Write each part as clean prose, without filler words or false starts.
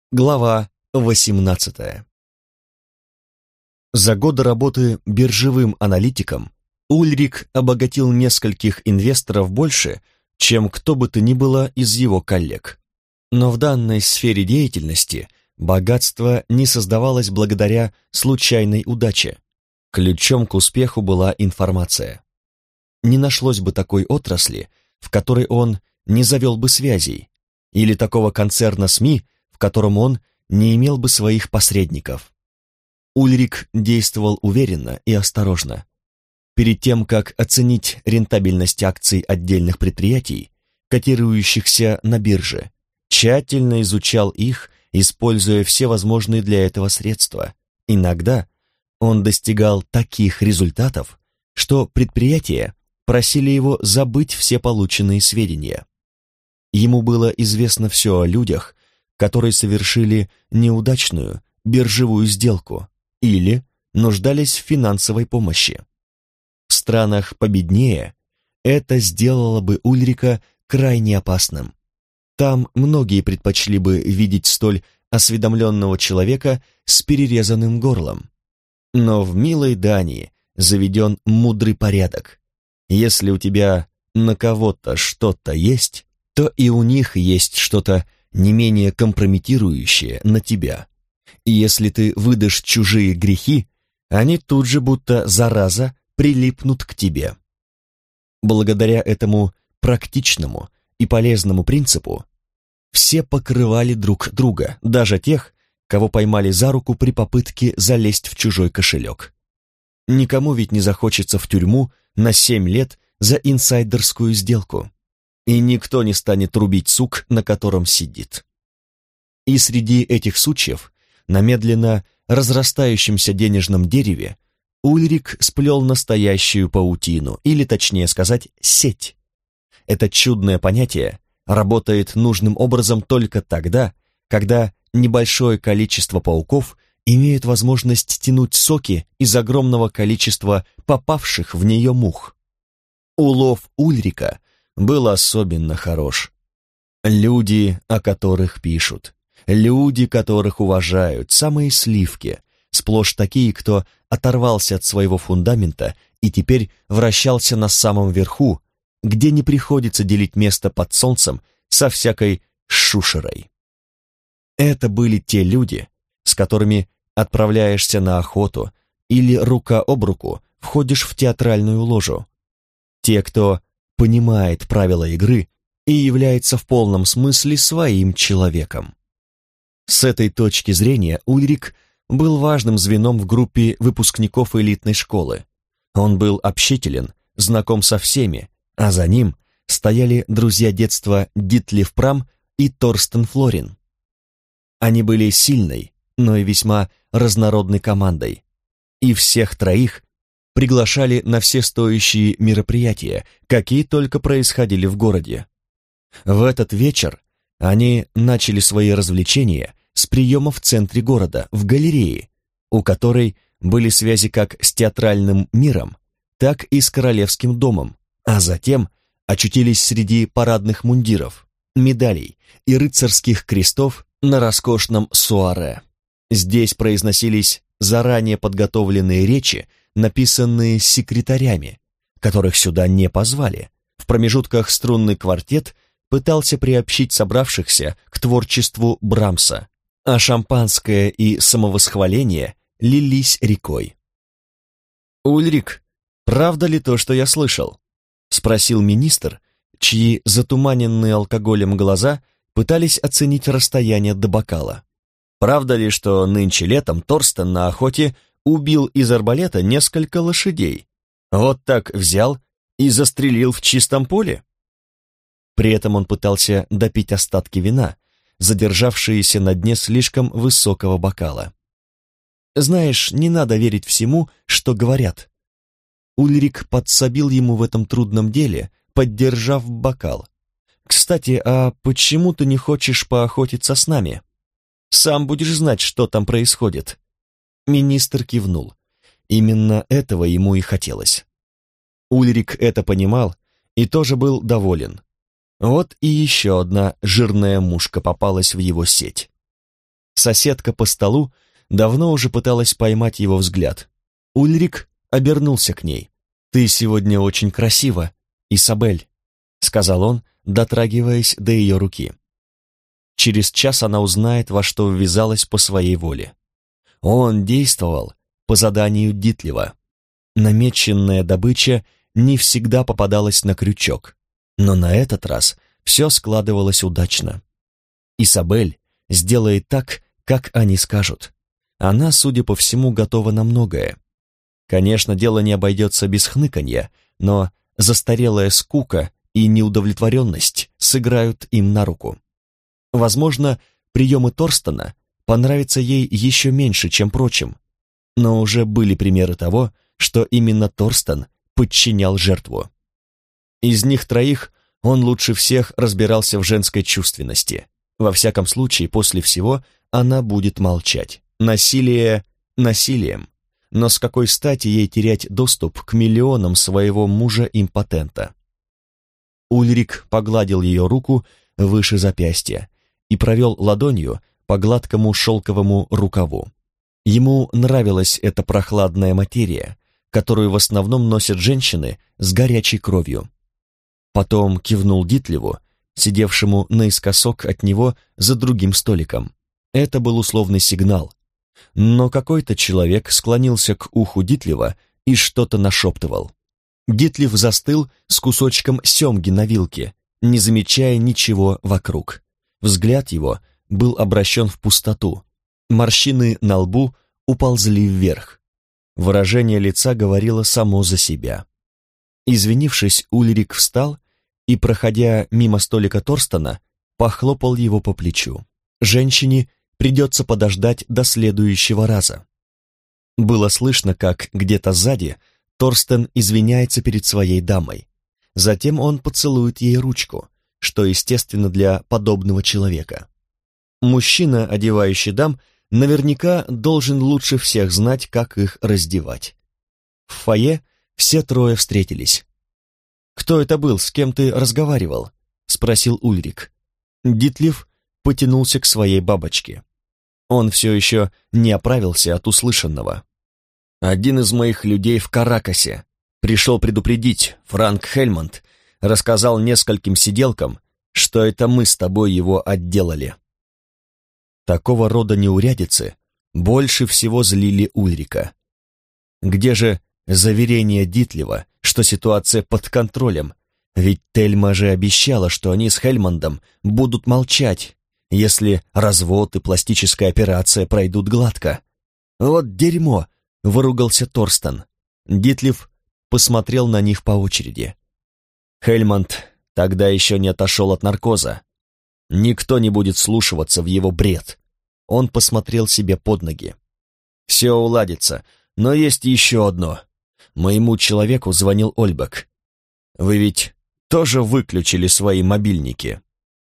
Глава 18. За годы работы биржевым аналитиком Ульрик обогатил нескольких инвесторов больше, чем кто бы то ни было из его коллег. Но в данной сфере деятельности богатство не создавалось благодаря случайной удаче. Ключом к успеху была информация. Не нашлось бы такой отрасли, в которой он не завел бы связей, или такого концерна СМИ, в котором он не имел бы своих посредников. Ульрик действовал уверенно и осторожно. Перед тем, как оценить рентабельность акций отдельных предприятий, котирующихся на бирже, тщательно изучал их, используя все возможные для этого средства. Иногда он достигал таких результатов, что предприятия просили его забыть все полученные сведения. Ему было известно все о людях, которые совершили неудачную биржевую сделку или нуждались в финансовой помощи. В странах победнее это сделало бы Ульрика крайне опасным. Там многие предпочли бы видеть столь осведомленного человека с перерезанным горлом. Но в милой Дании заведен мудрый порядок. Если у тебя на кого-то что-то есть, то и у них есть что-то не менее компрометирующее на тебя. И если ты выдашь чужие грехи, они тут же будто зараза прилипнут к тебе. Благодаря этому практичному и полезному принципу все покрывали друг друга, даже тех, кого поймали за руку при попытке залезть в чужой кошелек. Никому ведь не захочется в тюрьму на 7 лет за инсайдерскую сделку. И никто не станет рубить сук, на котором сидит. И среди этих сучьев, на медленно разрастающемся денежном дереве, Ульрик сплел настоящую паутину, или, точнее сказать, сеть. Это чудное понятие работает нужным образом только тогда, когда небольшое количество пауков имеют возможность тянуть соки из огромного количества попавших в нее мух. Улов Ульрика был особенно хорош. Люди, о которых пишут, люди, которых уважают, самые сливки, сплошь такие, кто оторвался от своего фундамента и теперь вращался на самом верху, где не приходится делить место под солнцем со всякой шушерой. Это были те люди, с которыми отправляешься на охоту или рука об руку входишь в театральную ложу. Те, кто понимает правила игры и является в полном смысле своим человеком. С этой точки зрения Ульрик был важным звеном в группе выпускников элитной школы. Он был общителен, знаком со всеми, а за ним стояли друзья детства Дитлев Прам и Торстен Флорин. Они были сильной, но и весьма разнородной командой, и всех троих приглашали на все стоящие мероприятия, какие только происходили в городе. В этот вечер они начали свои развлечения с приема в центре города, в галерее, у которой были связи как с театральным миром, так и с королевским домом, а затем очутились среди парадных мундиров, медалей и рыцарских крестов на роскошном суаре. Здесь произносились заранее подготовленные речи, написанные секретарями, которых сюда не позвали. В промежутках струнный квартет пытался приобщить собравшихся к творчеству Брамса, а шампанское и самовосхваление лились рекой. «Ульрик, правда ли то, что я слышал?» — спросил министр, чьи затуманенные алкоголем глаза пытались оценить расстояние до бокала. «Правда ли, что нынче летом Торстен на охоте убил из арбалета несколько лошадей? Вот так взял и застрелил в чистом поле?» При этом он пытался допить остатки вина, задержавшиеся на дне слишком высокого бокала. «Знаешь, не надо верить всему, что говорят». Ульрик подсобил ему в этом трудном деле, поддержав бокал. «Кстати, а почему ты не хочешь поохотиться с нами? Сам будешь знать, что там происходит». Министр кивнул. Именно этого ему и хотелось. Ульрик это понимал и тоже был доволен. Вот и еще одна жирная мушка попалась в его сеть. Соседка по столу давно уже пыталась поймать его взгляд. Ульрик обернулся к ней. «Ты сегодня очень красива, Исабель», — сказал он, дотрагиваясь до ее руки. Через час она узнает, во что ввязалась по своей воле. Он действовал по заданию Дитлева. Намеченная добыча не всегда попадалась на крючок, но на этот раз все складывалось удачно. Исабель сделает так, как они скажут. Она, судя по всему, готова на многое. Конечно, дело не обойдется без хныканья, но застарелая скука и неудовлетворенность сыграют им на руку. Возможно, приемы Торстена понравятся ей еще меньше, чем прочим, но уже были примеры того, что именно Торстен подчинял жертву. Из них троих он лучше всех разбирался в женской чувственности. Во всяком случае, после всего она будет молчать. Насилие насилием, но с какой стати ей терять доступ к миллионам своего мужа-импотента? Ульрик погладил ее руку выше запястья и провел ладонью по гладкому шелковому рукаву. Ему нравилась эта прохладная материя, которую в основном носят женщины с горячей кровью. Потом кивнул Дитлеву, сидевшему наискосок от него за другим столиком. Это был условный сигнал. Но какой-то человек склонился к уху Дитлева и что-то нашептывал. Дитлев застыл с кусочком семги на вилке, не замечая ничего вокруг. Взгляд его был обращен в пустоту. Морщины на лбу уползли вверх. Выражение лица говорило само за себя. Извинившись, Ульрик встал и, проходя мимо столика Торстена, похлопал его по плечу. Женщине придется подождать до следующего раза. Было слышно, как где-то сзади Торстен извиняется перед своей дамой. Затем он поцелует ей ручку, что естественно для подобного человека. Мужчина, одевающий дам, наверняка должен лучше всех знать, как их раздевать. В фойе все трое встретились. «Кто это был, с кем ты разговаривал?» — спросил Ульрик. Дитлев потянулся к своей бабочке. Он все еще не оправился от услышанного. «Один из моих людей в Каракасе пришел предупредить, Франк Хельмонд рассказал нескольким сиделкам, что это мы с тобой его отделали». Такого рода неурядицы больше всего злили Ульрика. Где же заверение Дитлева, что ситуация под контролем? Ведь Тельма же обещала, что они с Хельмондом будут молчать, если развод и пластическая операция пройдут гладко. «Вот дерьмо!» — выругался Торстен. Дитлев посмотрел на них по очереди. Хельмонд тогда еще не отошел от наркоза. Никто не будет вслушиваться в его бред. Он посмотрел себе под ноги. «Все уладится, но есть еще одно. Моему человеку звонил Ольбек. Вы ведь тоже выключили свои мобильники?»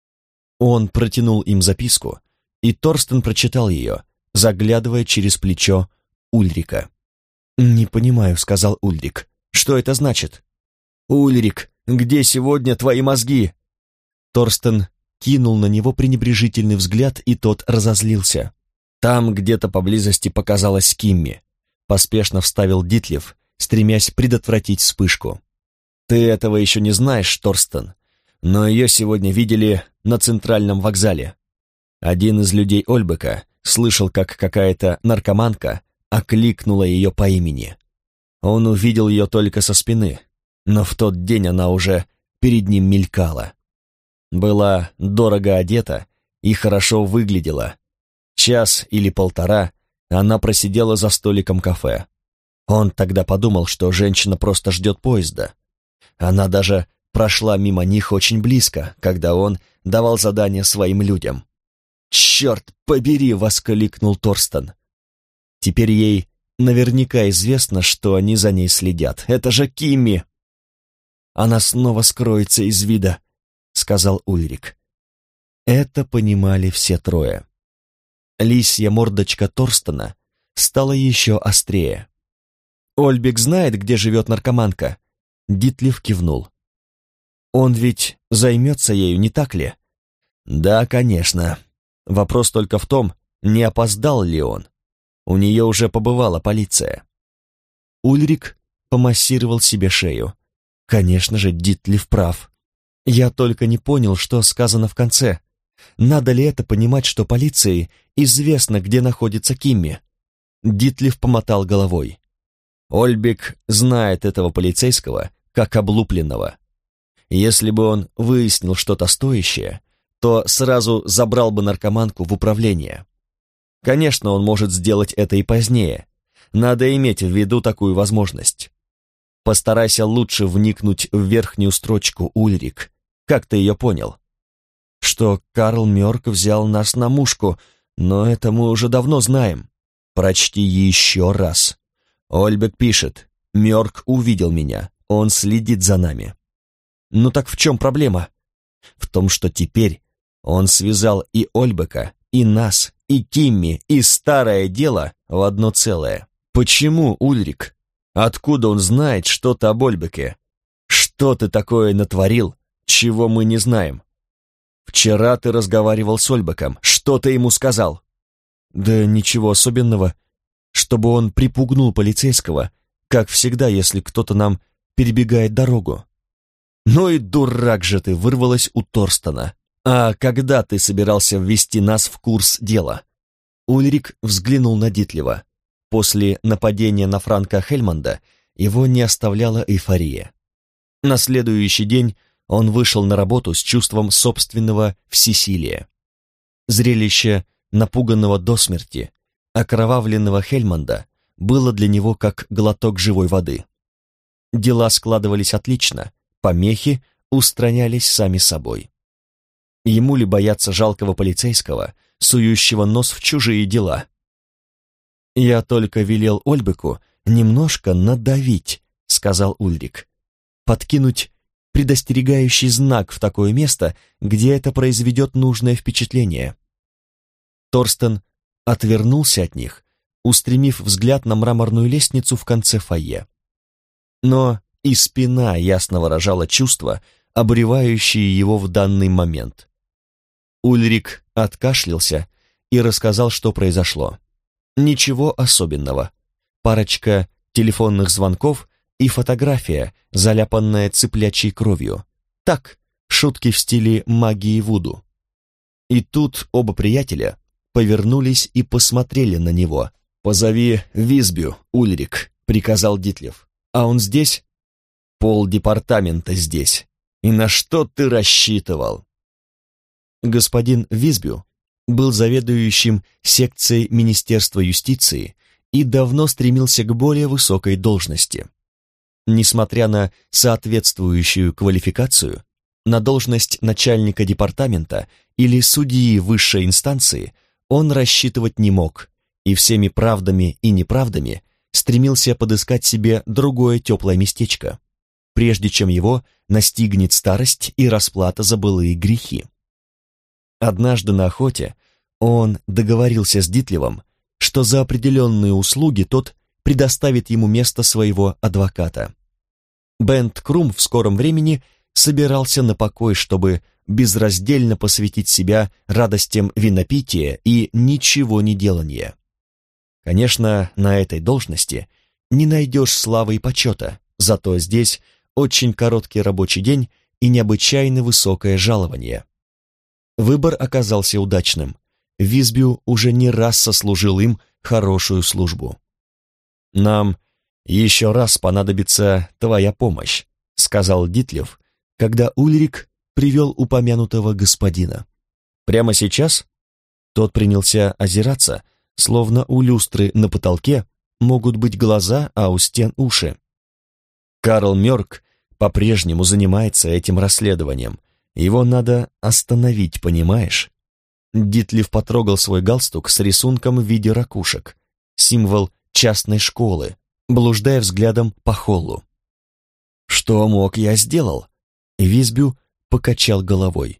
Он протянул им записку, и Торстен прочитал ее, заглядывая через плечо Ульрика. «Не понимаю», — сказал Ульрик. «Что это значит?» «Ульрик, где сегодня твои мозги?» Торстен кинул на него пренебрежительный взгляд, и тот разозлился. «Там где-то поблизости показалась Кимми», — поспешно вставил Дитлев, стремясь предотвратить вспышку. «Ты этого еще не знаешь, Торстен, но ее сегодня видели на центральном вокзале. Один из людей Ольбека слышал, как какая-то наркоманка окликнула ее по имени. Он увидел ее только со спины, но в тот день она уже перед ним мелькала. Была дорого одета и хорошо выглядела. Час или полтора она просидела за столиком кафе. Он тогда подумал, что женщина просто ждет поезда. Она даже прошла мимо них очень близко, когда он давал задание своим людям. «Черт побери!» — воскликнул Торстен. «Теперь ей наверняка известно, что они за ней следят. Это же Кимми!» «Она снова скроется из вида», — сказал Ульрик. Это понимали все трое. Лисья мордочка Торстена стала еще острее. «Ольбек знает, где живет наркоманка?» Дитлев кивнул. «Он ведь займется ею, не так ли?» «Да, конечно. Вопрос только в том, не опоздал ли он. У нее уже побывала полиция. Ульрик помассировал себе шею. Конечно же, Дитлиф прав. Я только не понял, что сказано в конце. Надо ли это понимать, что полиции известно, где находится Кимми? Дитлиф помотал головой. Ольбек знает этого полицейского как облупленного. Если бы он выяснил что-то стоящее, то сразу забрал бы наркоманку в управление. Конечно, он может сделать это и позднее. Надо иметь в виду такую возможность. Постарайся лучше вникнуть в верхнюю строчку, Ульрик. Как ты ее понял? Что Карл Мёрк взял нас на мушку, но это мы уже давно знаем. Прочти еще раз. Ольбек пишет: Мёрк увидел меня, он следит за нами. Ну так в чем проблема? В том, что теперь он связал и Ольбека, и нас, и Кимми, и старое дело в одно целое. Почему, Ульрик? Откуда он знает что-то об Ольбеке? Что ты такое натворил, чего мы не знаем? Вчера ты разговаривал с Ольбеком. Что ты ему сказал? Да ничего особенного. Чтобы он припугнул полицейского, как всегда, если кто-то нам перебегает дорогу. Ну и дурак же ты, вырвалась у Торстена. А когда ты собирался ввести нас в курс дела? Ульрик взглянул на Дитлева. После нападения на Франка Хельмонда его не оставляла эйфория. На следующий день он вышел на работу с чувством собственного всесилия. Зрелище напуганного до смерти, окровавленного Хельмонда было для него как глоток живой воды. Дела складывались отлично, помехи устранялись сами собой. Ему ли бояться жалкого полицейского, сующего нос в чужие дела? «Я только велел Ольбеку немножко надавить», — сказал Ульрик. «Подкинуть предостерегающий знак в такое место, где это произведет нужное впечатление». Торстен отвернулся от них, устремив взгляд на мраморную лестницу в конце фойе. Но и спина ясно выражала чувства, обуревающие его в данный момент. Ульрик откашлялся и рассказал, что произошло. Ничего особенного. Парочка телефонных звонков и фотография, заляпанная цыплячьей кровью. Так, шутки в стиле магии вуду. И тут оба приятеля повернулись и посмотрели на него. «Позови Висбю, Ульрик», — приказал Дитлев. «А он здесь?» «Полдепартамента здесь. И на что ты рассчитывал?» Господин Висбю был заведующим секцией Министерства юстиции и давно стремился к более высокой должности. Несмотря на соответствующую квалификацию, на должность начальника департамента или судьи высшей инстанции он рассчитывать не мог и всеми правдами и неправдами стремился подыскать себе другое теплое местечко, прежде чем его настигнет старость и расплата за былые грехи. Однажды на охоте он договорился с Дитлевым, что за определенные услуги тот предоставит ему место своего адвоката. Бент Крум в скором времени собирался на покой, чтобы безраздельно посвятить себя радостям винопития и ничего не делания. Конечно, на этой должности не найдешь славы и почета, зато здесь очень короткий рабочий день и необычайно высокое жалование. Выбор оказался удачным. Висбю уже не раз сослужил им хорошую службу. «Нам еще раз понадобится твоя помощь», — сказал Дитлев, когда Ульрик привел упомянутого господина. «Прямо сейчас?» Тот принялся озираться, словно у люстры на потолке могут быть глаза, а у стен уши. «Карл Мёрк по-прежнему занимается этим расследованием. Его надо остановить, понимаешь?» Дитлев потрогал свой галстук с рисунком в виде ракушек, символ частной школы, блуждая взглядом по холлу. «Что мог, я сделал?» Висбю покачал головой.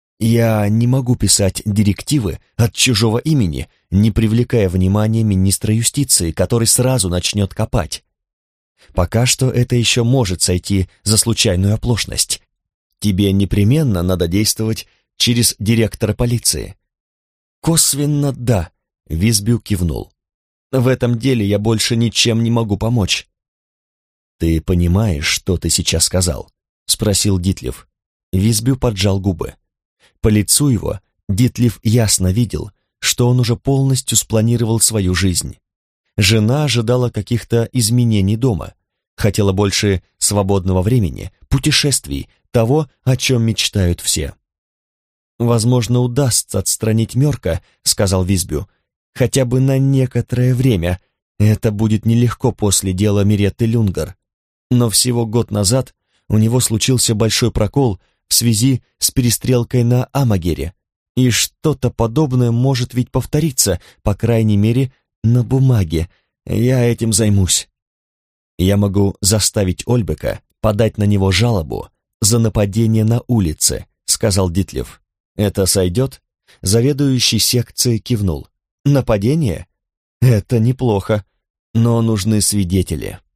«Я не могу писать директивы от чужого имени, не привлекая внимания министра юстиции, который сразу начнет копать. Пока что это еще может сойти за случайную оплошность. Тебе непременно надо действовать через директора полиции». «Косвенно да», Висбю кивнул. «В этом деле я больше ничем не могу помочь». «Ты понимаешь, что ты сейчас сказал?» — спросил Дитлев. Висбю поджал губы. По лицу его Дитлев ясно видел, что он уже полностью спланировал свою жизнь. Жена ожидала каких-то изменений дома, хотела больше свободного времени, путешествий, того, о чем мечтают все. «Возможно, удастся отстранить Мёрка», — сказал Висбю, — «хотя бы на некоторое время. Это будет нелегко после дела Миретты Люнгар. Но всего год назад у него случился большой прокол в связи с перестрелкой на Амагере, и что-то подобное может ведь повториться, по крайней мере, на бумаге. Я этим займусь. Я могу заставить Ольбека подать на него жалобу за нападение на улице», — сказал Дитлев. «Это сойдет?» Заведующий секцией кивнул. «Нападение? Это неплохо, но нужны свидетели».